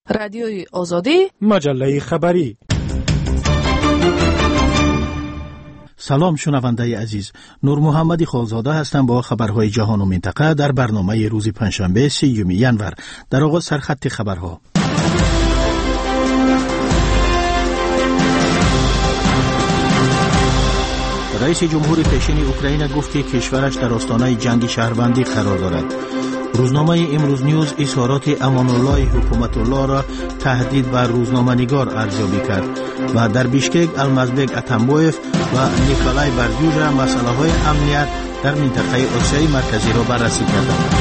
رادیوی آزادی، مجله خبری. سلام شنونده عزیز، نور محمدی خالزاده هستم با خبرهای جهان و منطقه در برنامه روز پنجشنبه 3 ینور. در آغاز سرخط خبرها. رئیس جمهور پیشین اوکراین گفت که کشورش در آستانه جنگ شهروندی قرار دارد. روزنامه امروز نیوز اظهارات امان الله حکومت الله را تهدید به روزنامه نگار ارزیابی کرد و در بیشکک المازبک اتنبویف و نیکولای بردیوژا مسئله های امنیت در منطقه آسیای مرکزی را بررسی کردند.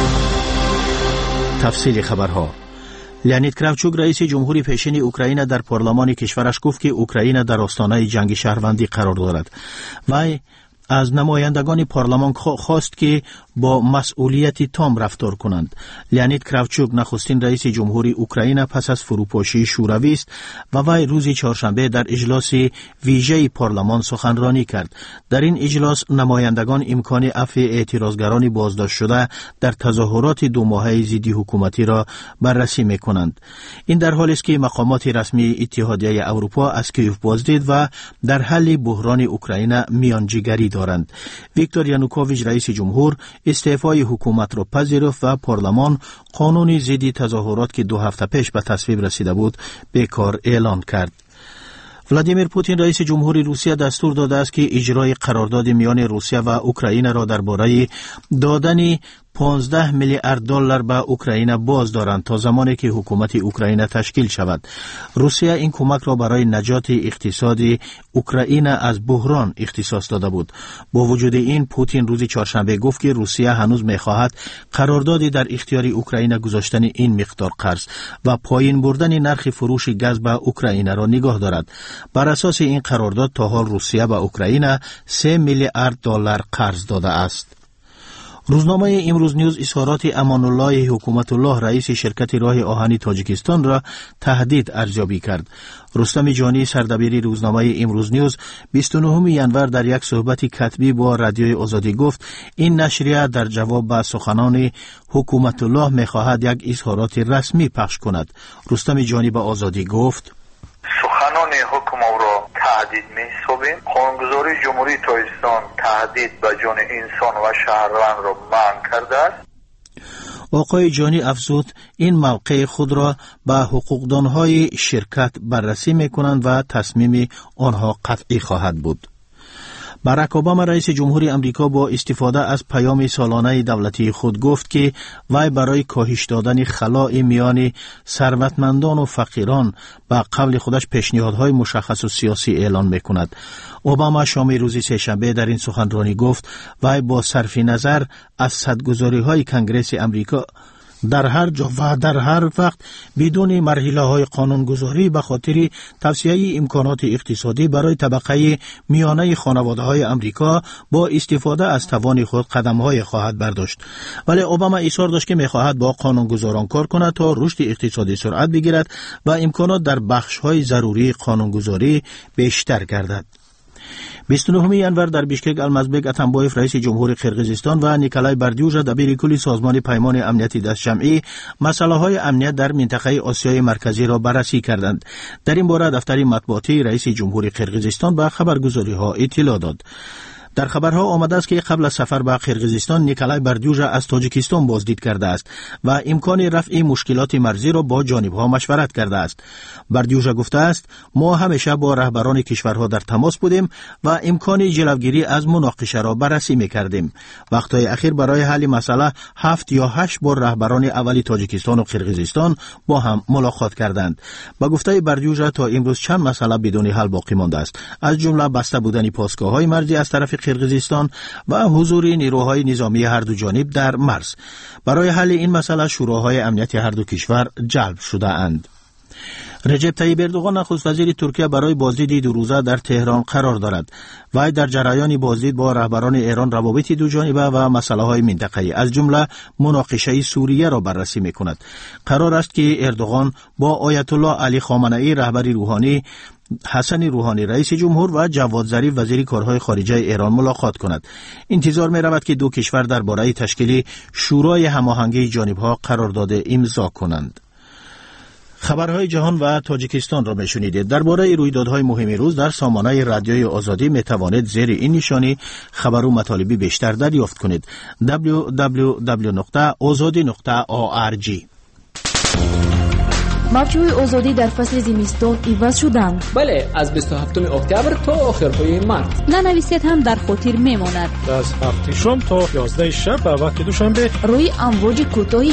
تفصیل خبرها. لئونید کراوچوک رئیس جمهوری پیشین اوکراین در پارلمان کشورش گفت که اوکراین در آستانه جنگ شهروندی قرار دارد. وی از نمایندگان پارلمان خواست که با مسئولیت تام رفتار کنند. لئونید کراوچوک نخستین رئیس جمهوری اوکراین پس از فروپاشی شوروی است و وی روز چهارشنبه در اجلاس ویژه پارلمان سخنرانی کرد. در این اجلاس نمایندگان امکان عفو اعتراضگران بازداشت شده در تظاهرات دو ماهه ضد حکومتی را بررسی می‌کنند. این در حالی است که مقامات رسمی اتحادیه اروپا از کیف بازدید و در حل بحران اوکراین میانجیگری دارند. ویکتور یانوکوویچ رئیس جمهور استعفای حکومت را پذیرفت و پارلمان قانون ضد تظاهرات که 2 هفته پیش به تصویب رسیده بود بیکار اعلان کرد. ولادیمیر پوتین رئیس جمهوری روسیه دستور داده است که اجرای قرارداد میان روسیه و اوکراین را درباره دادن 15 میلیارد دلار به اوکراین باز دارند تا زمانی که حکومت اوکراین تشکیل شود. روسیه این کمک را برای نجات اقتصادی اوکراین از بحران اختصاص داده بود. با وجود این پوتین روز چهارشنبه گفت که روسیه هنوز می‌خواهد قراردادی در اختیار اوکراین گذاشتن این مقدار قرض و پایین بردن نرخ فروش گاز به اوکراین را نگاه دارد. بر اساس این قرارداد تا حال روسیه به اوکراین 3 میلیارد دلار قرض داده است. روزنامه امروز نیوز اظهارات امان الله حکومت الله رئیس شرکت راه آهنی تاجیکستان را تهدید ارزیابی کرد. رستم جانی سردبیر روزنامه امروز نیوز 29 ینور در یک صحبت کتبی با رادیوی آزادی گفت این نشریه در جواب به سخنان حکومت الله می‌خواهد یک اظهارات رسمی پخش کند. رستم جانی به آزادی گفت سخنان حکم را تهدید می‌سازیم. قانونگذاری جمهوری تاجیکستان تهدید به جان انسان و شهروند را منع کرده است. آقای جانی افزود این موقع خود را به حقوقدانهای شرکت بررسی می‌کنند و تصمیم آنها قطعی خواهد بود. باراک اوباما رئیس جمهوری امریکا با استفاده از پیام سالانه دولتی خود گفت که وی برای کاهش دادن خلاء میان ثروتمندان و فقیران به قبل خودش پیشنهادهای مشخص و سیاسی اعلان می‌کند. اوباما شام روز سه‌شنبه در این سخنرانی گفت وی با صرف نظر از صدگذاری‌های کنگره امریکا در هر جا و در هر وقت بدون مرحله‌های قانونگذاری به خاطر توسعه امکانات اقتصادی برای طبقه میانه خانواده‌های امریکا با استفاده از توان خود قدم‌های خواهد برداشت. ولی اوباما اصرار داشت که می‌خواهد با قانونگذاران کار کند تا رشد اقتصادی سرعت بگیرد و امکانات در بخش‌های ضروری قانونگذاری بیشتر گردد. 29 ینور در بیشکک المازبک اتنبویف رئیس جمهوری قرقیزستان و نیکولای بردیوژا دبیر کل سازمان پیمان امنیتی دستجمعی مسائل امنیت در منطقه آسیای مرکزی را بررسی کردند. در این باره دفتر مطبوعاتی رئیس جمهوری قرقیزستان به خبرگزاری‌ها اطلاع داد. در خبرها آمده است که قبل از سفر به قرقیزستان نیکولای بردیوژا از تاجیکستان بازدید کرده است و امکان رفع مشکلات مرزی را با جانبها مشورت کرده است. بردیوژا گفته است ما همیشه با رهبران کشورها در تماس بودیم و امکان جلوگیری از مناقشه را بررسی می‌کردیم. وقت‌های اخیر برای حل مسئله 7 یا 8 بار رهبران اولی تاجیکستان و قرقیزستان با هم ملاقات کردند. با گفته بردیوژا تا امروز چند مسئله بدون حل باقی مانده است، از جمله بسته بودن پاسگاه‌های مرزی از طرف قرقیزستان و حضور نیروهای نظامی هر دو جانب در مرز. برای حل این مسئله شوراهای امنیتی هر دو کشور جلب شده اند. رجب طیب اردوغان نخست وزیر ترکیه برای بازدید 2 روزه در تهران قرار دارد. وی در جریان بازدید با رهبران ایران روابط دو جانبه و مسائل منطقه‌ای از جمله مناقشه سوریه را بررسی می‌کند. قرار است که اردوغان با آیت الله علی خامنه‌ای رهبر روحانی، حسن روحانی رئیس جمهور و جواد ظریف وزیر کارهای خارجه ایران ملاقات کند. انتظار می رود که دو کشور درباره تشکیل شورای هماهنگی جانبها قرارداد امضا کنند. خبرهای جهان و تاجیکستان را میشنیدید. درباره رویدادهای مهم روز در سامانه رادیوی آزادی میتوانید زیر این نشانی خبر و مطالبی بیشتر دریافت کنید. www.azadi.org. موجهای آزادی در فصل زمستان عوض شدند. بله، از 27 اکتبر تا آخرهای مارس. ننویسید هم در خاطر میماند. از هفته شام تا 11 شب و وقت دوشنبه روی امواج کوتاه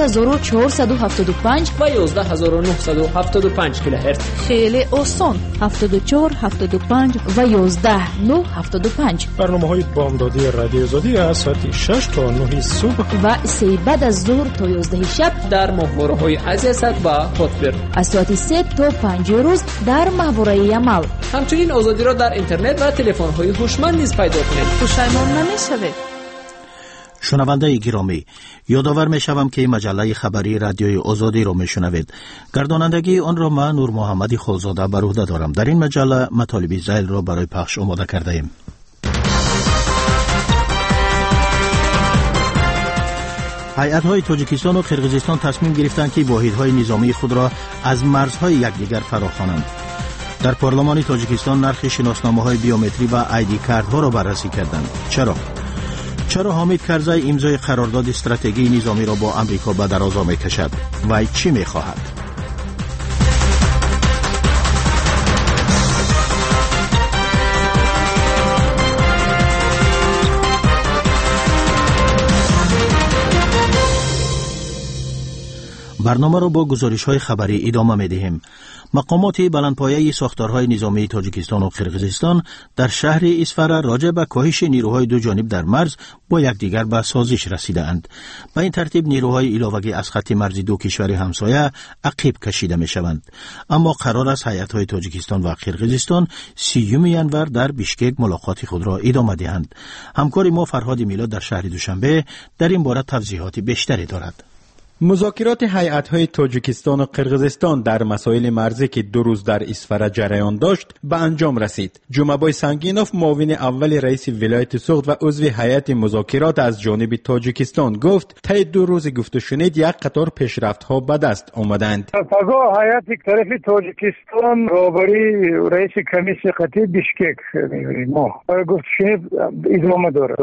7475 و 11975 کیلوهرتز. خیلی آسان. 74 75 و 11 975. برنامه‌های بامدادی رادیو آزادی از ساعت 6 تا 9 صبح و 3 بعد از ظهر تا 11 شب در ماهواره‌های عزیزت و از ساعت 3 تا 5 روز در ماهواره یمل. همچنین آزادی را در اینترنت و تلفن‌های هوشمند نیز پیدا کنید. پشیمان نمی‌شوید. شنونده گرامی، یادآور می‌شوم که مجله خبری رادیوی آزادی را میشنوید. گردانندگی آن را من نور محمدی خالزاده بر عهده دارم. در این مجله مطالب ذیل را برای پخش آماده کرده ایم. هیئت‌های تاجیکستان و قرقیزستان تصمیم گرفتند که واحدهای نظامی خود را از مرزهای یکدیگر فراخوانند. در پارلمان تاجیکستان نرخ شناسنامه‌های بیومتری و آیدی کارت‌ها را بررسی کردند. چرا حامد کرزی امضای قرارداد استراتژی نظامی را با آمریکا به درازا می‌کشد و چی می‌خواهد؟ برنامه را با گزارش‌های خبری ادامه می‌دهیم. مقامات بلندپایه ساختارهای نظامی تاجیکستان و قرقیزستان در شهر اسفر راجع به کاهش نیروهای دو جانب در مرز با یکدیگر به سازش رسیده‌اند. به این ترتیب نیروهای علاوه‌ای از خط مرزی دو کشور همسایه عقب کشیده می‌شوند. اما قرار است هیئت‌های تاجیکستان و قرقیزستان 30 ینور در بیشکک ملاقات خود را ادامه دهند. همکار ما فرهاد میلاد در شهر دوشنبه در این باره توضیحات بیشتری دارد. مذاکرات هیئت‌های تاجیکستان و قرقیزستان در مسائل مرزی که 2 روز در اسفر جریان داشت به انجام رسید. جمعبای سنگینوف معاون اول رئیس ولایت سوخت و عضو هیئت مذاکرات از جانب تاجیکستان گفت طی 2 روز گفت و شنید یک قطار پیشرفت‌ها به دست آمدند. پگاه هیئت طرف تاجیکستان روبری رئیس کمیسیون قطعی بیشکک ما گفت شنید ادامه دارد.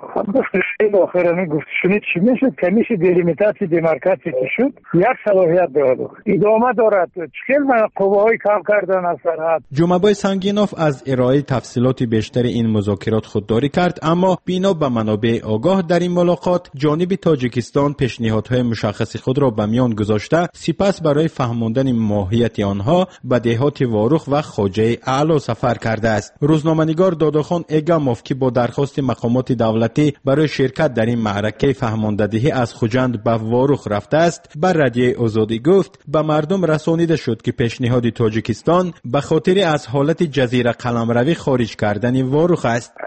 گفتشید آخرانی گفتشید چی میشه کمیسی دیلیمیتاسی دیمارکاسی که شد یک صلاحیت دارد ادامه دارد. چکل من قوه‌های کم کردن از سرحد. جمعبای سنگینوف از ارائه تفصیلات بیشتر این مذاکرات خودداری کرد، اما بنا به منابع آگاه در این ملاقات جانب تاجیکستان پیشنهادهای مشخص خود را به میان گذاشته، سپس برای فهماندن ماهیت آنها به دهات واروخ و خواجه اعلی سفر کرده است. روزنامه‌نگار داداخان اگاموف که با درخواست مقامات دولتی برای شرکت در این معرکه فهماندهی از خوجند به واروخ رفته است، بر رادیوی آزادی گفت به مردم رسانیده شد که پیشنهاد تاجیکستان به خاطر از حالت جزیره قلمروی خارج کردن واروخ است.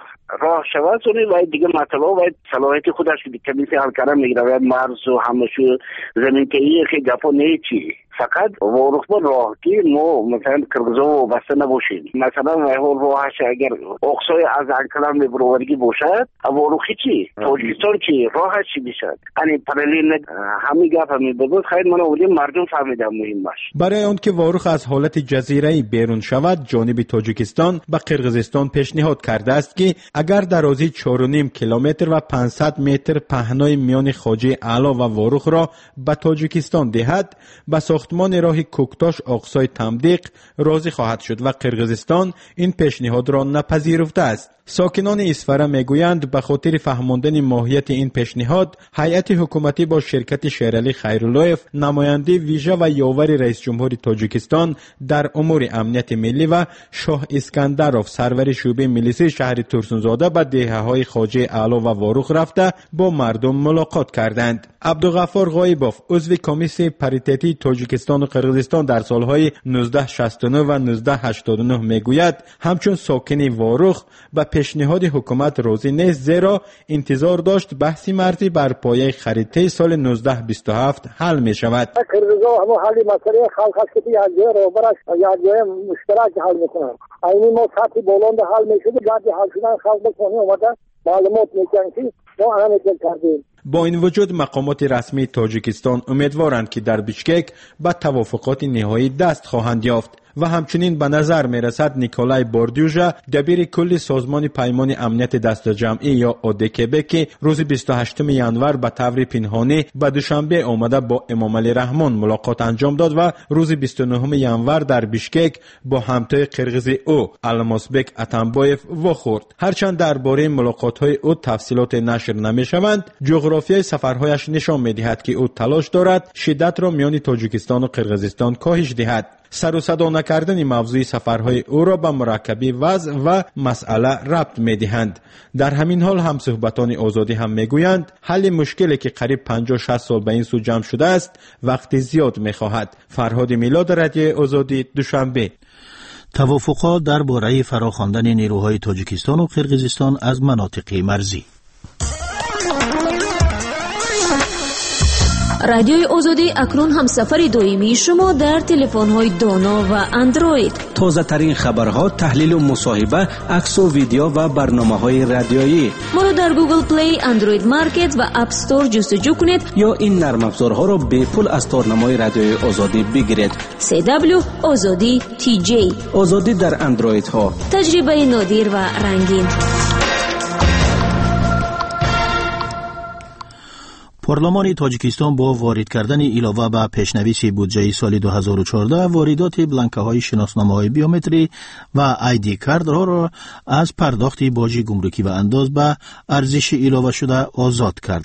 راه شود سونی و دیگه مطلب و صلاحیت خودش که کمیسی حل کردن میگیره و مرز و همشو زمین که که گپا نیچی فقط واروخ با راه که ما مثلا کرگزا و بسته نباشیم. مثلا ویهول راهش اگر اقصای از انکلم بروورگی باشد واروخی چی؟ تاجیکستان چی؟ راهش چی بشد؟ یعنی پرلیل همین گپ همی بزرد خیلی من اولیم مردم فهمیدم مهم باش. برای اون که واروخ از حالت جزیره‌ای بیرون شود، جانب تاجیکستان به قرقیزستان پیشنهاد کرده است که اگر درازی 4.5 کیلومتر و 500 متر پهنای میان خواجه اعلی و واروخ را به تاجیکستان دهد، به ساختمان راه کوکتاش اقصای تمدیق راضی خواهد شد و قرقیزستان این پیشنهاد را نپذیرفته است. ساکنان اسفر میگویند به خاطر فهماندن ماهیت این پیشنهاد، هیئت حکومتی با شرکت شیرعلی خیراللهیف، نماینده ویژه و یاور رئیس جمهور تاجیکستان در امور امنیت ملی و شاه اسکندروف سرور شعبه میلیسی شهر ترسونزاده به دهه‌های خواجه اعلی و واروخ رفته با مردم ملاقات کردند. عبدالغفار غایبوف عضو کمیسیون پاریتتی تاجیکستان و قرقیزستان در سالهای 1969 و 1989 میگوید همچون ساکن واروخ به پیشنهاد حکومت راضی نیست، زیرا انتظار داشت بحث مرزی بر پایه خریطه سال 1927 حل می شود. قرقیزا همه حالی مسئله خلق هست که یک جای روبرش یک جای مشترک حل میکنن. اینی ما سطحی بلند حل میشود، جدی حل شدن خلق بکنی اومده معلومات میکنن که ما همه کردیم. با این وجود مقامات رسمی تاجیکستان امیدوارند که در بیشکک به توافقات نهایی دست خواهند یافت. و همچنین به نظر می رسد نیکولای باردیوژا دبیر کل سازمان پیمان امنیت دست جمعی یا اودکب که روز 28 ینور به طور پنهانی به دوشنبه آمده با امام علی رحمان ملاقات انجام داد و روز 29 ینور در بیشکک با همتای قرغیز او الماسبک اتنبایف واخورد. هرچند درباره ملاقات های او تفصیلات نشر نمی شوند، جغرافیای سفرهایش نشان می دهد که او تلاش دارد شدت را میان تاجیکستان و قرغیزستان کاهش دهد. سر و صدا نکردن موضوع سفرهای او را به مرکبی وضع و مسئله ربط می دهند. در همین حال همصحبتان آزادی هم می گویند حل مشکلی که قریب 50-60 سال به این سو جمع شده است وقت زیاد می خواهد. فرهاد میلاد، رادیو آزادی، دوشنبه. توافقات درباره فراخواندن نیروهای تاجیکستان و قرقیزستان از مناطق مرزی. رادیوی آزادی اکنون هم سفر دائمی شما در تلفن‌های دانا و اندروید. تازه ترین خبرها، تحلیل و مصاحبه، عکس و ویدیو و برنامه‌های رادیویی. ما را در گوگل پلی، اندروید مارکت و اپ استور جستجو کنید یا این نرم افزارها را به پول از تارنمای رادیوی آزادی بگیرید. CW آزادی TJ. آزادی در اندروید ها. تجربه نادر و رنگین. پارلمان تاجیکستان با وارد کردن علاوه به پیشنویس بودجه سال 2014 واردات بلانکه‌های شناسنامه‌های بیومتری و آیدی کارت را از پرداخت باج گمرکی و انداز به ارزش علاوه شده آزاد کرد.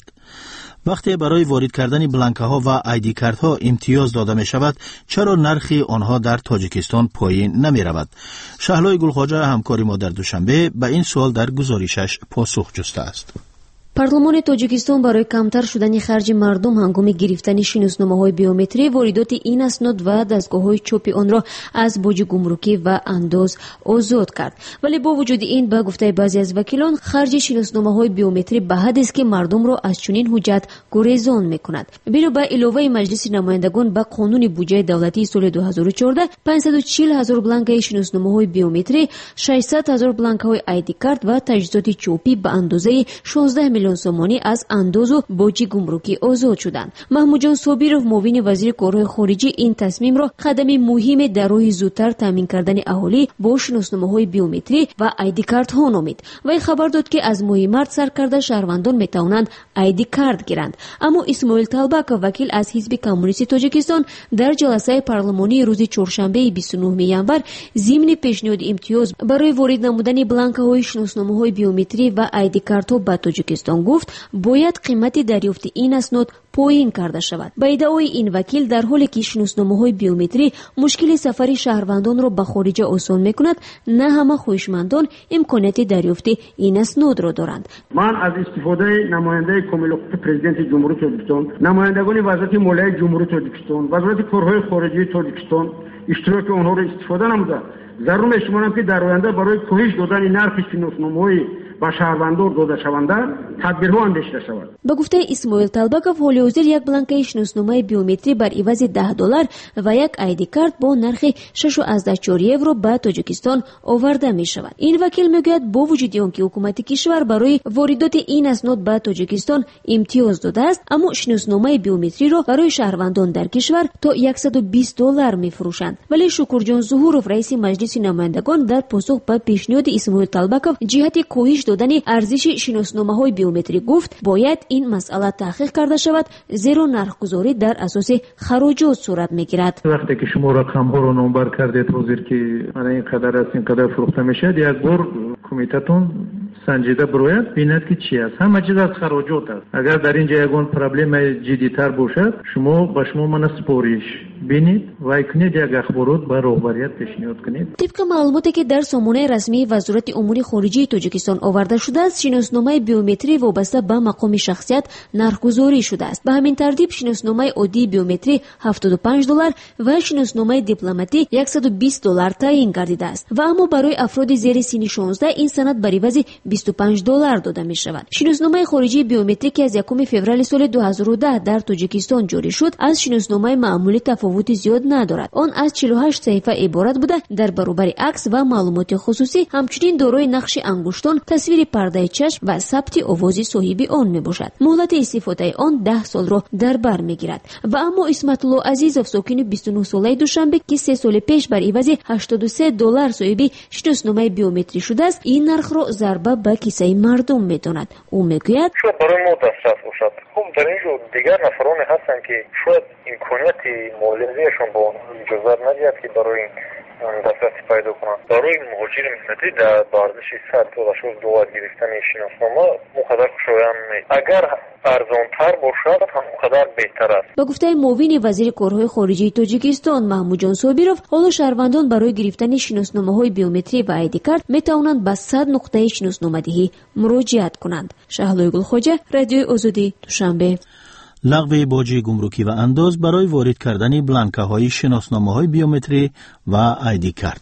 وقتی برای وارد کردن بلانکه‌ها و آیدی کارت‌ها امتیاز داده می شود، چرا نرخ آنها در تاجیکستان پایین نمی رود؟ شهلای گلخواجه همکار ما در دوشنبه به این سوال در گزارشش پاسخ جسته است. پارلمان تاجیکستان برای کمتر شدن خرج مردم هنگام گرفتن شناسنامه‌های بیومتری واردات این اسناد و دستگاه‌های چاپ آن را از باج گمرکی و انداز آزاد کرد. ولی با وجود این به گفته بعضی از وکیلان خرج شناسنامه‌های بیومتری به حدی است که مردم را از چنین حجت گریزان می‌کند. بنا به علاوه مجلس نمایندگان به قانون بودجه دولتی سال 2014 540,000 بلانک شناسنامه‌های بیومتری، 600,000 بلانک‌های آیدی کارت و تجهیزات چاپی به اندازه 16 میلیون سومانی از انداز و باج گمرکی آزاد شدند. محمود جان صابرов معاون وزیر کارهای خارجی این تصمیم را قدمی مهم در راه زودتر تامین کردن اهالی با شناسنامه‌های بیومتری و آیدی کارت ها نامید. وی خبر داد که از ماه مارس سرکرده شهروندان میتوانند آیدی کارت گیرند. اما اسماعیل طلبک وکیل از حزب کمونیست تاجیکستان در جلسه پارلمانی روز چهارشنبه 29 ینور ضمن پیشنهاد امتیاز برای وارد نمودن بلانک‌های شناسنامه‌های بیومتری و آیدی کارت ها به تاجیکستان گفت باید قیمت دریافت این اسناد پایین کرده شود. با ادعای این وکیل در حالی که شناسنامه‌های بیومتری مشکل سفر شهروندان را به خارج آسان می‌کند، نه همه خویشمندان امکانات دریافت این اسناد را دارند. من از استفاده نماینده کمیل حقوق پرزیدنت جمهوری تاجیکستان، نمایندگان وزارت مالیه جمهوری تاجیکستان، وزارت کارهای خارجی تاجیکستان اشتراک آنها را استفاده نموده. ضرور می‌شمارم که در آینده برای کاهش دادن نرخ شناسنامه‌های با شهروندان داده شونده تدبیرها اندیشیده شود. به گفته اسماعیل طلبکov حال حاضر یک بلانک شناسنامه بیومتری بر عوض $10 و یک آیدی کارت با نرخ 6.4 یورو به تاجیکستان آورده می شود. این وکیل میگوید با وجود آنکه حکومت کشور برای واردات این اسناد به تاجیکستان امتیاز داده است، اما شناسنامه بیومتری را برای شهروندان در کشور تا $120 می فروشند. ولی شکرجان ظهورov رئیس مجلس نمایندگان در پاسخ به پیشنهاد اسماعیل طلبکov جهت کاهش دادن ارزش شناسنامه‌های بیومتری گفت باید این مسئله تحقیق کرده شود، زیرا نرخ‌گذاری در اساس خراجات صورت می‌گیرد. وقتی که شما رقم‌ها رو نامبر کردید حاضر که من این قدر است این قدر فروخته میشه، یک بار کمیته‌تون سنجیده بروید بیند که چی است. همه چیز از خراجات است. اگر در اینجا یگان پرابلم جدی‌تر باشد، شما من سپارش بینید و کنید یک اخبارات به رهبریت پیشنهاد کنید. طبق معلوماتی که در سامانه رسمی وزارت امور خارجه تاجیکستان آورده شده است، شناسنامه بیومتری وابسته به مقام شخصیت نرخ‌گذاری شده است. به همین ترتیب شناسنامه عادی بیومتری $75 و شناسنامه دیپلماتی $120 تعیین گردیده است و اما برای افراد زیر سن 16 این سند بر عوض $25 داده می شود. شناسنامه خارجی بیومتری که از 1 فوریه سال 2010 در تاجیکستان جاری شد، از شناسنامه معمولی تفاوت تفاوت زیاد ندارد. آن از 48 صفحه عبارت بوده. در برابر عکس و معلومات خصوصی همچنین دارای نقش انگشتان، تصویر پرده چشم و ثبت آواز صاحب آن میباشد. مهلت استفاده آن 10 سال را در بر میگیرد. و اما اسمت الله عزیزов ساکن 29 ساله دوشنبه که 3 سال پیش بر عوض $83 صاحب شناسنامه بیومتری شده است، این نرخ را ضربه به کیسه مردم میداند. او میگوید شاید برای ما دسترس باشد. خب در اینجا دیگر نفرانی هستند که شاید امکانیت مالیاتشان با آنها اجازه ندهد که برای این دسترسی پیدا کنند. برای مهاجر ملتی در ارزش 100 $2 گرفتن شناسنامه مقدر خوشایند نیست. اگر ارزانتر باشد همونقدر بهتر است. با گفته معاون وزیر کارهای خارجه تاجیکستان محمود جان صابیروف، حالا شهروندان برای گرفتن شناسنامه‌های بیومتری و آیدی کارت میتوانند به 100 نقطه شناسنامه‌دهی مراجعت کنند. شهلوی گلخواجه، رادیوی آزادی، دوشنبه. لغو باج گمرکی و انداز برای وارد کردن بلانک‌های شناسنامه‌های بیومتری و آیدی کارت.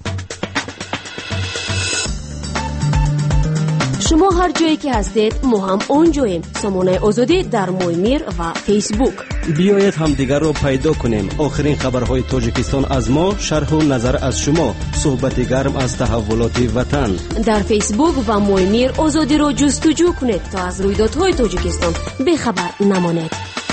شما هر جایی که هستید ما هم اونجاییم. سامانه آزادی در مویمیر و فیسبوک. بیایید همدیگر را پیدا کنیم. آخرین خبرهای تاجیکستان از ما، شرح و نظر از شما، صحبت گرم از تحولات وطن. در فیسبوک و مویمیر آزادی را جستجو کنید تا از رویدادهای تاجیکستان بیخبر نمانید.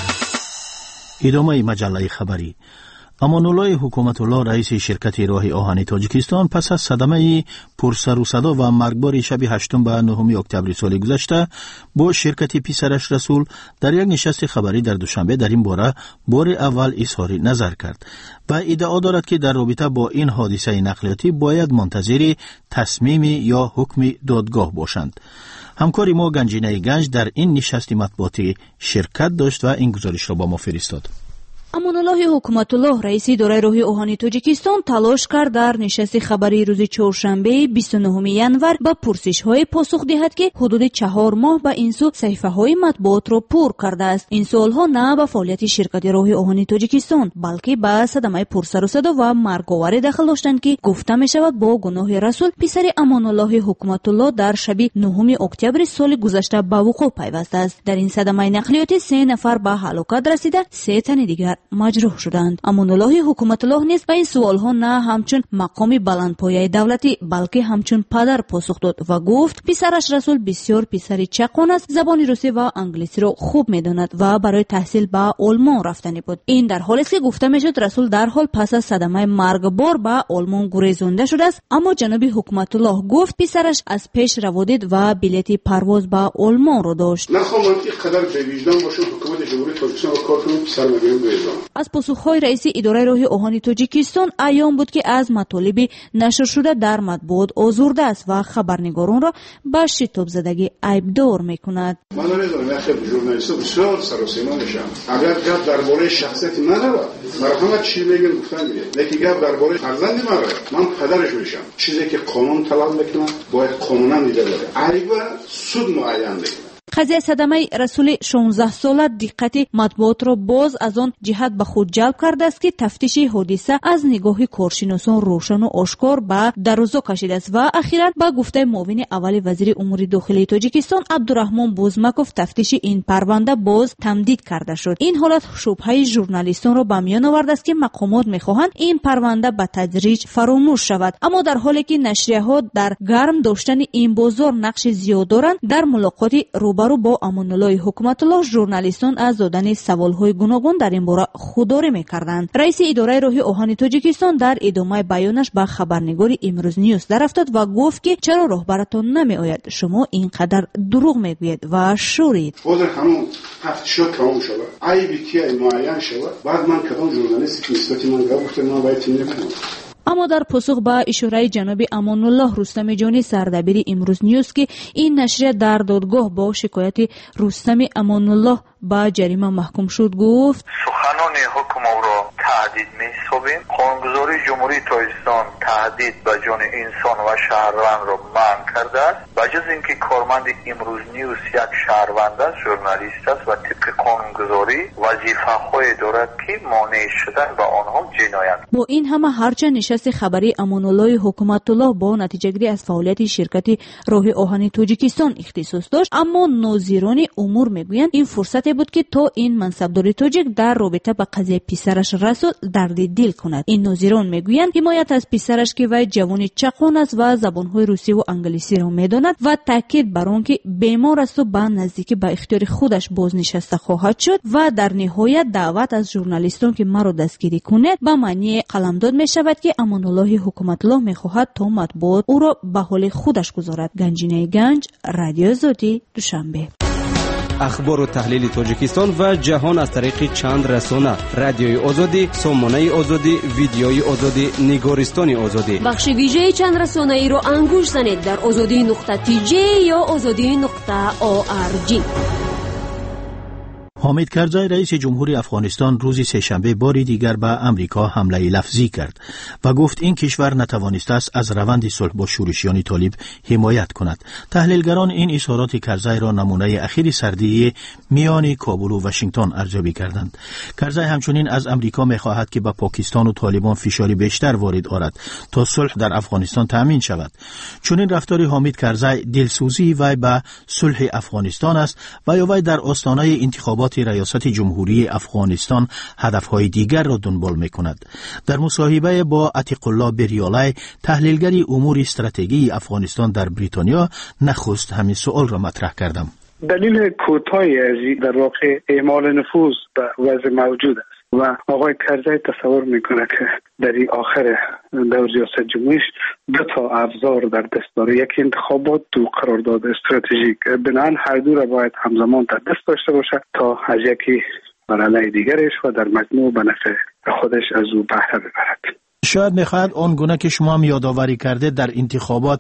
ادامه مجله خبری. امانالله حکومت الله رئیس شرکت راه آهن تاجیکستان پس از صدمه پرسر و صدا و مرگبار شب 8 و 9 اکتبر سال گذشته با شرکت پسرش رسول در یک نشست خبری در دوشنبه در این باره بار اول اظهار نظر کرد و ادعا دارد که در رابطه با این حادثه نقلیاتی باید منتظر تصمیم یا حکم دادگاه باشند. همکار ما گنجینه گنج در این نشست مطبوعاتی شرکت داشت و این گزارش را با ما فرستاد. امانالله حکومت الله رئیس اداره راه آهن تاجیکستان تلاش کرد در نشست خبری روز چهارشنبه 29 ینور به پرسش‌های پاسخ دهد که حدود 4 ماه به این سو صفحه‌های مطبوعات را پر کرده است. این سوال‌ها نه به فعالیت شرکت راه آهن تاجیکستان بلکه به صدمه پرسر و صدا و مرگ‌آور داخل داشتند که گفته می‌شود با گناه رسول پسر امانالله حکومت الله در شب 9 اکتبر سال گذشته به وقوع پیوسته است. در این صدمه نقلیاتی 3 نفر به هلاکت رسیده، 3 تن دیگر مجروح شدند. امانالله حکومت الله نیز به این سوالها نه همچون مقام بلندپایه دولتی بلکه همچون پدر پاسخ داد و گفت پسرش رسول بسیار پسر چقان است، زبان روسی و انگلیسی را خوب میداند و برای تحصیل به آلمان رفتنی بود. این در حالی است که گفته میشد رسول در حال پس از صدمه مرگبار به آلمان گریزانده شده است، اما جناب حکومت الله گفت پسرش از پیش روادید و بلیط پرواز به آلمان را داشت. نخواهم اینقدر به وجدان باشم حکومت جمهوری تاجیکستان و کار کنم پسر مگیرم گریزان. از پاسخهای رئیس اداره راه آهن تاجیکستان عیان بود که از مطالب نشر شده در مطبوعات آزرده است و خبرنگاران را به شتاب زدگی عیبدار میکند. من نمیدونم اخی ژورنالیست بسیار سر و سیما نشم. اگر گپ درباره شخصیت من رود مرحمت چی میگن گفتن میگه لیکن گپ درباره فرزند من پدرش میشم. چیزی که قانون طلب میکنه باید قانونا دیده بشه. عیب سود معین بکنه. قضیه صدمه رسول 16 ساله دقت مطبوعات را باز از آن جهت به خود جلب کرده است که تفتیش حادثه از نگاه کارشناسان روشن و آشکار به دروازه کشیده است و اخیراً با گفته معاون اول وزیر امور داخلی تاجیکستان عبدالرحمن بوزمکوف تفتیش این پرونده باز تمدید کرده شد. این حالت شبهه ژورنالیستان را به میان آورده است که مقامات میخواهند این پرونده به تدریج فراموش شود، اما در حالی که نشریه‌ها در گرم داشتن این بازار نقش زیاد دارند، در ملاقاتی روبرو با امانالله حکومت الله ژورنالیستان از دادن سوال‌های گوناگون در این باره خودداری می‌کردند. رئیس اداره راه آهن تاجیکستان در ادامه بیانش به خبرنگار امروز نیوز در افتاد و گفت که چرا راهبرتان نمی‌آید؟ شما اینقدر دروغ میگویید و شورید. خود همون تفتیشات تمام شد. عیبی که معین شد. بعد من کدام ژورنالیستی که نسبت من گفت من باید تیم نمی‌کنم. اما در پاسخ به اشاره جناب امانالله رستم جانی سردبیر امروز نیوز که این نشریه در دادگاه با شکایت رستم امانالله به جریمه محکوم شد گفت سخنان حکم او را تهدید می‌سازیم. قانونگذاری جمهوری تاجیکستان تهدید به جان انسان و شهروند را منع کرده است. بجز اینکه کارمند امروز نیوز یک شهروند است، ژورنالیست است و طبق قانونگذاری وظیفه‌های دارد که مانع شدن به آنها جنایت. با این همه هرچند نشست خبری امانالله حکومت الله با نتیجه گیری از فعالیت شرکت راه آهن تاجیکستان اختصاص داشت، اما ناظران امور میگویند این فرصت بود که تا این منصبدار تاجیک در رابطه با قضیه پسرش توسط درد دل کند. این ناظران میگویند حمایت از پسرش که وی جوان چقان است و زبانهای روسی و انگلیسی را میداند و تاکید بر آن که بیمار است و به نزدیکی به اختیار خودش بازنشسته خواهد شد و در نهایت دعوت از ژورنالیستان که مرا دستگیری کنند به معنی قلمداد می شود که امان الله حکومت الله می خواهد تا مطبوعات او را به حال خودش گذارد. گنجینه گنج، رادیو آزادی، دوشنبه. اخبار و تحلیل تاجیکستان و جهان از طریق چند رسانه: رادیوی آزادی، سامانه آزادی، ویدیوی آزادی، نگارستان آزادی. بخش ویژه چند رسانه ای رو انگوش زنید در azadi.tj یا azadi.org. حامد کرزی رئیس جمهوری افغانستان روز سه‌شنبه باری دیگر به امریکا حمله لفظی کرد و گفت این کشور نتوانسته است از روند صلح با شورشیان طالب حمایت کند. تحلیلگران این اظهارات کرزی را نمونه اخیر سردی میان کابل و واشنگتن ارزیابی کردند. کرزی همچنین از امریکا می‌خواهد که به پاکستان و طالبان فشاری بیشتر وارد آورد تا صلح در افغانستان تأمین شود. چنین رفتار حامد کرزی دلسوزی وی به صلح افغانستان است و یا وی در آستانه انتخابات ریاست جمهوری افغانستان هدفهای دیگر را دنبال می‌کند. در مصاحبه با عتیق الله بریالی، تحلیلگر امور استراتژی افغانستان در بریتانیا، نخست همین سوال را مطرح کردم. دلیل کوتاهی از در واقع اعمال نفوذ به وضع موجود است و آقای کرزی تصور میکنه که در این آخر دور ریاست جمهوریش دو تا ابزار در دست داره، یک انتخابات، دو قرارداد استراتژیک. بنابراین هر دو را باید همزمان در دست داشته باشه تا از یکی مرحله دیگرش و در مجموع به نفع خودش از او بهره ببرد. شاید میخواهد آنگونه که شما هم یادآوری کرده در انتخابات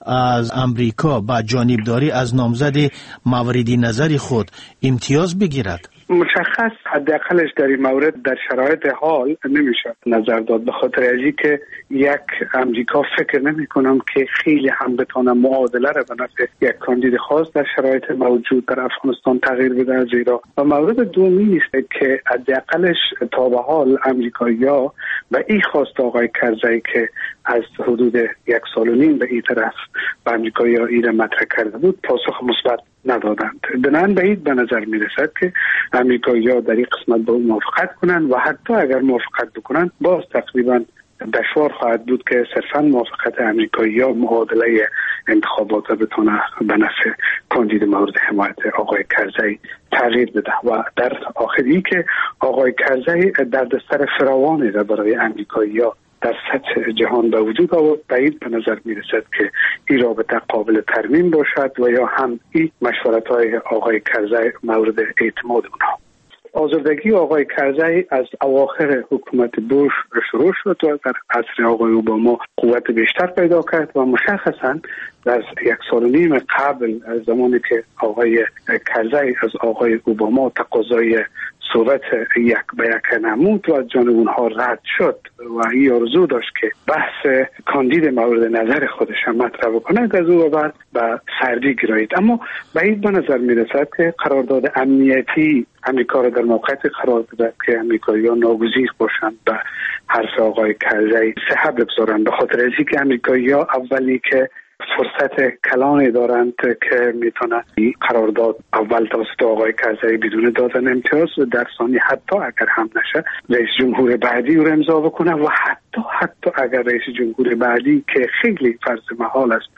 از امریکا با جانبداری از نامزد مورد نظر خود امتیاز بگیرد. مشخص حداقلش در این مورد در شرایط حال نمیشه نظر داد، به خاطر ازی که یک امریکا فکر نمی کنم که خیلی هم بتونه معادله را به نفع یک کاندید خاص در شرایط موجود در افغانستان تغییر بده، زیرا و مورد دومی است که حداقلش تا به حال امریکایی‌ها و این خواست آقای کرزی که از حدود 1.5 سال به این طرف به امریکایی‌ها این مطرح کرده بود پاسخ مثبت ندادند. بنابراین بعید به نظر می رسد که امریکایی‌ها در این قسمت با موافقت کنند و حتی اگر موافقت بکنند باز تقریبا دشوار خواهد بود که صرفا موافقت امریکایی‌ها معادله انتخابات بتونه به نفع کاندید مورد حمایت آقای کرزی تغییر بده و در آخری که آقای کرزی دردسر فراوانی را برای امریکایی‌ها در سطح جهان به وجود آورد. بعید به نظر می رسد که این رابطه قابل ترمیم باشد و یا هم این مشورت‌های آقای کرزی مورد اعتماد اونها. آزردگی آقای کرزی از اواخر حکومت بوش شروع شد و در عصر آقای اوباما قوت بیشتر پیدا کرد و مشخصاً در 1.5 سال قبل از زمانی که آقای کرزی از آقای اوباما تقاضای صحبت یک به یک نمود و از جانب اونها رد شد و این آرزو داشت که بحث کاندید مورد نظر خودش هم مطرح بکنه، از او بعد به سردی گرایید. اما بعید به نظر می رسد که قرارداد امنیتی امریکا را در موقعیت قرار بده که امریکایی‌ها ناگزیر باشند به حرف آقای کرزی صحت بگذارند، به خاطر اینکه که امریکایی‌ها اولی که فرصت کلانی دارند که میتونه قرارداد اول توسط آقای کرزی بدون دادن امتیاز و در ثانی حتی اگر هم نشه رئیس جمهور بعدی رو امضا بکنه و حتی اگر رئیس جمهور بعدی که خیلی فرض محال است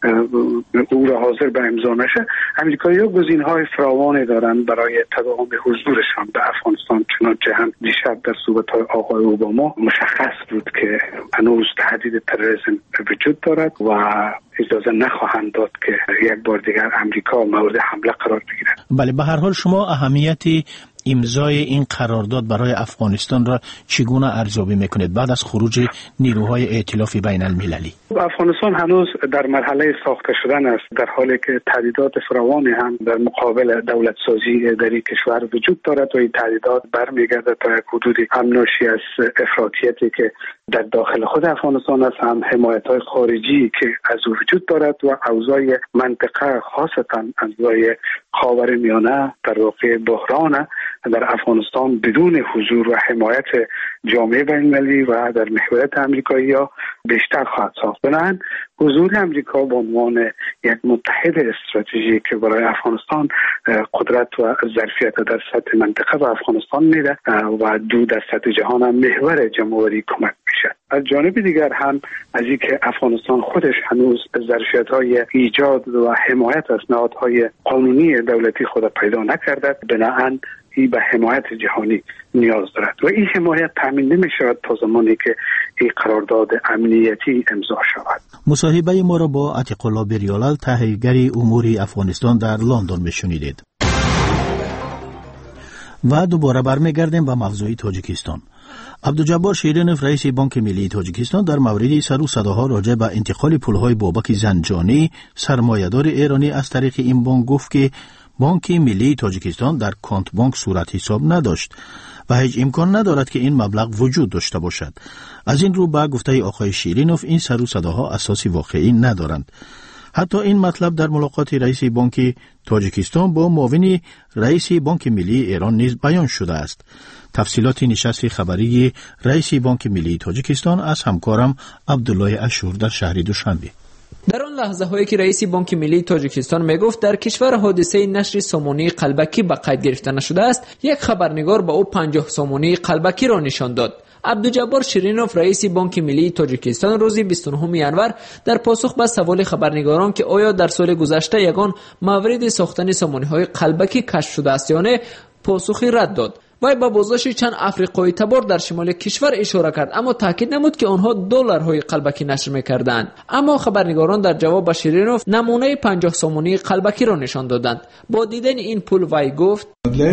او را حاضر به امضا نشه، امریکایی‌ها گزینه‌های فراوانی دارند برای تداوم حضورشان به افغانستان. چنانچه هم دیشب در صحبت‌های آقای اوباما مشخص بود که هنوز تهدید تروریسم وجود دارد و اجازه نخواهند داد که یک بار دیگر امریکا مورد حمله قرار بگیرد. بله، به هر حال شما اهمیت امضای این قرارداد برای افغانستان را چگونه ارزیابی میکنید بعد از خروج نیروهای ائتلاف بین المللی؟ افغانستان هنوز در مرحله ساخته شدن است، در حالی که تهدیدات فراوانی هم در مقابل دولت سازی در این کشور وجود دارد و این تهدیدات برمیگرده تا یک حدودی هم ناشی از افراطیتی که در داخل خود افغانستان است، هم حمایت‌های خارجی که از او وجود دارد و اوضاع منطقه خاصتا اوضاع خاورمیانه در واقع بحران در افغانستان بدون حضور و حمایت جامعه بین‌المللی و در محوریت آمریکایی‌ها بیشتر خواهد ساخت. بنابراین حضور امریکا به عنوان یک متحد استراتژیک که برای افغانستان قدرت و ظرفیت در سطح منطقه و افغانستان میده و دو در سطح جهان هم محور جمهوری کمک میشه. از جانب دیگر هم از اینکه افغانستان خودش هنوز ظرفیت‌های ایجاد و حمایت از نهادهای قانونی دولتی خود پیدا نکرده، بنابراین این به حمایت جهانی نیاز دارد و این حمایت تامین نمی شود تا زمانی که این قرارداد امنیتی امضا شود. مصاحبه ما را با عتیق الله بریالل، تحلیلگر امور افغانستان در لندن میشنیدید. و دوباره برمیگردیم به موضوع تاجیکستان. عبدالجبار شیرینوف رئیس بانک ملی تاجیکستان در مورد سر و صداها راجع به انتقال پولهای بابک زنجانی سرمایه‌دار ایرانی از طریق این بانک گفت که بانک ملی تاجیکستان در کانت بانک صورت حساب نداشت و هیچ امکان ندارد که این مبلغ وجود داشته باشد. از این رو به گفته آقای شیرینوف این سر و صداها اساسی واقعی ندارند. حتی این مطلب در ملاقات رئیس بانک تاجیکستان با معاون رئیس بانک ملی ایران نیز بیان شده است. تفصیلات نشست خبری رئیس بانک ملی تاجیکستان از همکارم عبدالله اشور در شهر دوشنبه. در آن لحظه هایی که رئیس بانک ملی تاجیکستان میگفت در کشور حادثه نشر سامانه قلبکی به قید گرفته نشده است، یک خبرنگار به او 50 سامانه قلبکی را نشان داد. عبدالجبار شیرینوف رئیس بانک ملی تاجیکستان روز 29 ینور در پاسخ به سوال خبرنگاران که آیا در سال گذشته یگان مورد ساختن سامانه‌های قلبکی کشف شده است یا نه، پاسخی رد داد. وی با بازداشت چند افریقایی تبار در شمال کشور اشاره کرد، اما تاکید نمود که آنها دلارهای قلبکی نشر می‌کردند. اما خبرنگاران در جواب به شیرینوف نمونه 50 سامانه قلبکی را نشان دادند. با دیدن این پول وی گفت: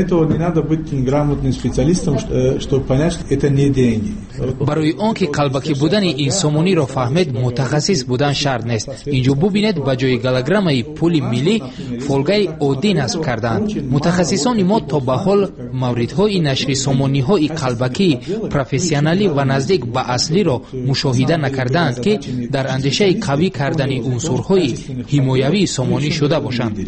برای آنکه قلبکی بودن این سامانه را فهمید متخصص بودن شرط نیست. اینجا ببینید به جای گالگرام پول ملی فولگای عادی نصب کردند. متخصصان ما تا به حال موردهای نشر سامانه‌های قلبکی پروفسیونالی و نزدیک به اصلی را مشاهده نکردند که در اندیشه قوی کردن عنصرهای حمایوی سامانه شده باشند.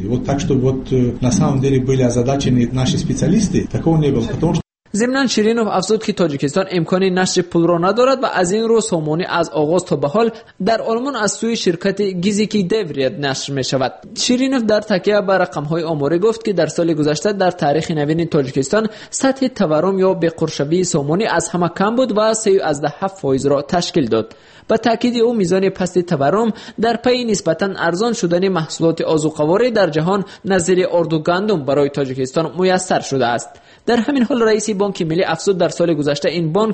ضمناً شیرینوف افزود که تاجیکستان امکان نشر پول را ندارد و از این رو سامانه از آغاز تا به حال در آلمان از سوی شرکت گیزیکی دیورید نشر می شود. شیرینوف در تکیه بر رقم‌های آماری گفت که در سال گذشته در تاریخ نوین تاجیکستان سطح تورم یا بقرشوی سامانه از همه کم بود و 3.7% را تشکیل داد. با تاکید او میزان پست تورم در پی نسبتاً ارزان شدن محصولات آذوقه‌واری در جهان نظیر آرد و گندم برای تاجیکستان میسر شده است. در همین حال رئیس بانک ملی افزود در سال گذشته این بانک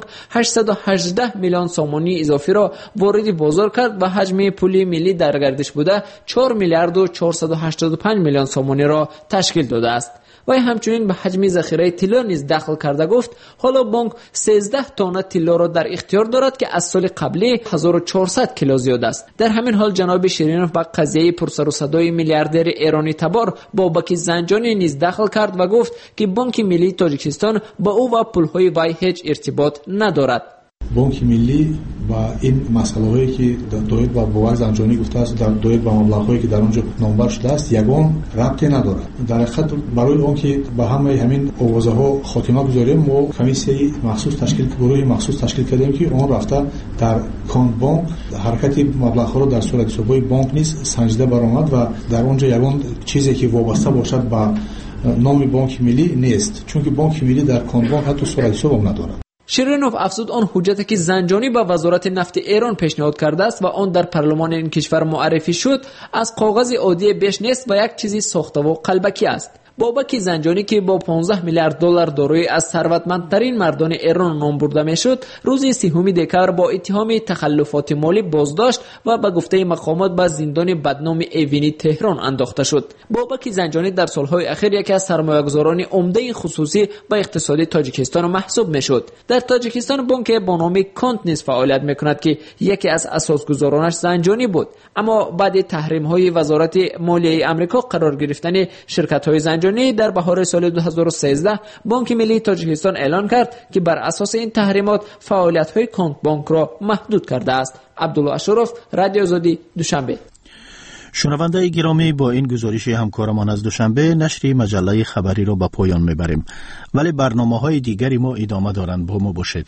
818 میلیون سامانه اضافی را وارد بازار کرد و حجم پول ملی در گردش بوده 4 میلیارد و 485 میلیون سامانه را تشکیل داده است. و همچنین به حجم ذخیره طلا نیز دخل کرده گفت حالا بانک 13 تن طلا را در اختیار دارد که از سال قبلی 1400 کیلو زیاد است. در همین حال جناب شیرینوف به قضیه پرسر و صدای میلیاردر ایرانی تبار بابک زنجانی نیز دخل کرد و گفت که بانک ملی تاجیکستان با او و پولهای وی هیچ ارتباط ندارد. بانک ملی و این مسئله هایی که داید با بابک زنجانی گفته است در داید با مبلغ هایی که در اونجا نامبر شده است یگان ربطی ندارد. در حقیقت برای اون که با همه همین آوازه ها خاتمه بگذاریم ما کمیسیه مخصوص تشکیل گروه مخصوص تشکیل کردیم که اون رفته در کانت بانک حرکت مبلغ ها رو در صورت حسابهای بانک نیز سنجیده برآمد و در اونجا یگان چیزی که وابسته باشد با نام بانک ملی نیست، چون که بانک ملی در کانت بانک حتی صورت حساب هم ندارد. شیرینوف افزود آن حجتی که زنجانی به وزارت نفت ایران پیشنهاد کرده است و آن در پارلمان این کشور معرفی شد از کاغذ عادی بیش نیست و یک چیزی ساخته و قلبکی است. بابک زنجانی که با 15 میلیارد دلار دارای از ثروتمندترین مردان ایران نام برده میشد، روز 30 دکمبر با اتهام تخلفات مالی بازداشت و به گفته مقامات به زندان بدنام ایوینی تهران انداخته شد. بابک زنجانی در سالهای اخیر یکی از سرمایه‌گذاران عمده خصوصی و اقتصادی تاجیکستان محسوب میشد. در تاجیکستان بانک با نام کانت نیز فعالیت میکند که یکی از اساسگذارانش زنجانی بود، اما بعد تحریم‌های وزارت مالیه آمریکا قرار گرفتن شرکت‌های زنجانی رفسنجانی در بهار سال 2013 بانک ملی تاجیکستان اعلان کرد که بر اساس این تحریمات فعالیت‌های کنت بانک را محدود کرده است. عبدالله اشرف، رادیو آزادی، دوشنبه. شنونده گرامی، با این گزارش همکارمان از دوشنبه نشر مجله خبری را به پایان میبریم، ولی برنامه‌های دیگری ما ادامه دارند. با ما باشید.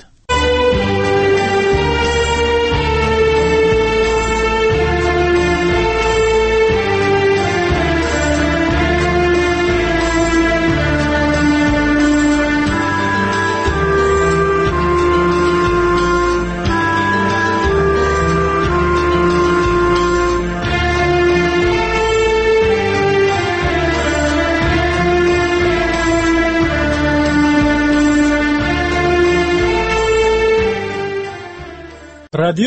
رادیو